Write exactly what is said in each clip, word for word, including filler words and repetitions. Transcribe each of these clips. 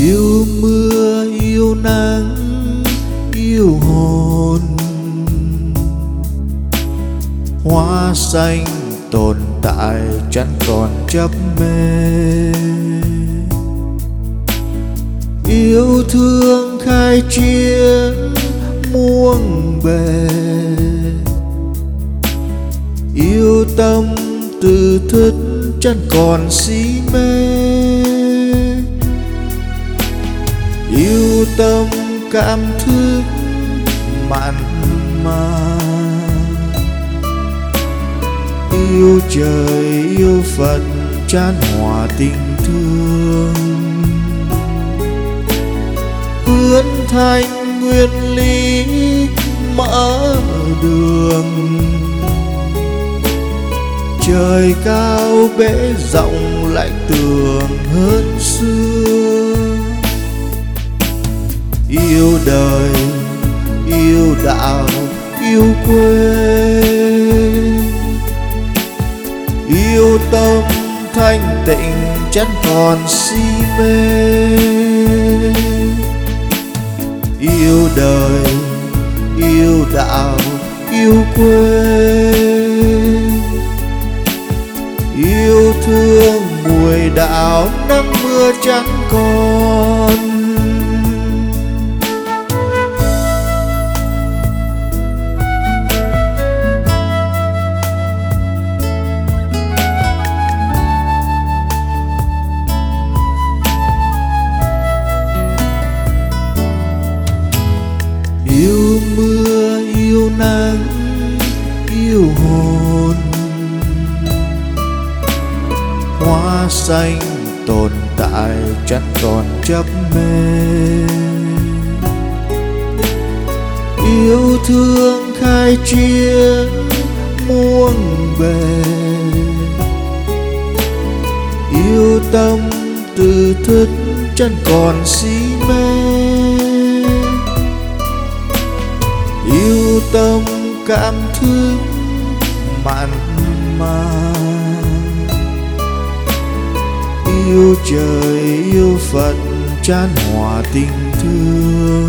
Yêu mưa yêu nắng yêu hồn, hoa xanh tồn tại chẳng còn chấp mê. Yêu thương khai chiến muôn bề, yêu tâm từ thức chẳng còn si mê. Yêu tâm cảm thức mặn mà, yêu trời yêu Phật chan hòa tình thương. Hướng thành nguyên lý mở đường, trời cao bể rộng lại tường hơn xưa. Yêu đời yêu đạo yêu quê, yêu tâm thanh tịnh chẳng còn si mê. Yêu đời yêu đạo yêu quê, yêu thương mùi đạo nắng mưa chẳng còn. Yêu mưa yêu nắng yêu hồn, hoa xanh tồn tại chẳng còn chấp mê. Yêu thương khai chiến muôn bề, yêu tâm từ thức chẳng còn si mê. Yêu tâm cảm thức mặn mà, yêu trời yêu Phật chan hòa tình thương.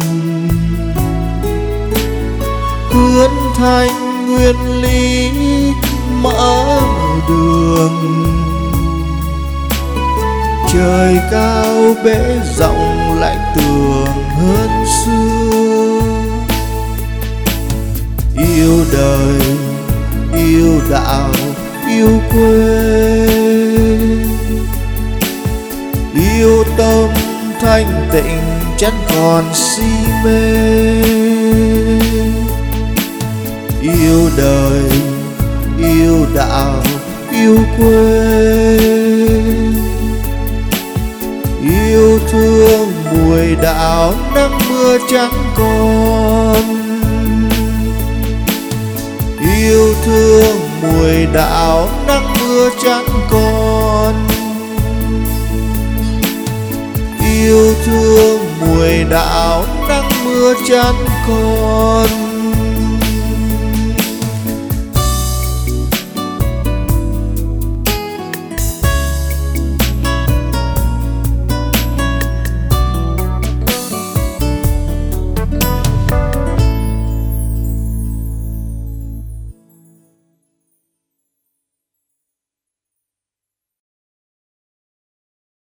Hướng thành nguyên lý mở đường, trời cao bể rộng lại tường hơn xưa. Yêu đời yêu đạo yêu quê, yêu tâm thanh tịnh chẳng còn si mê. Yêu đời yêu đạo yêu quê, yêu thương mùi đạo nắng mưa chẳng còn. Yêu thương mùi đạo nắng mưa chẳng còn. Yêu thương mùi đạo nắng mưa chẳng còn.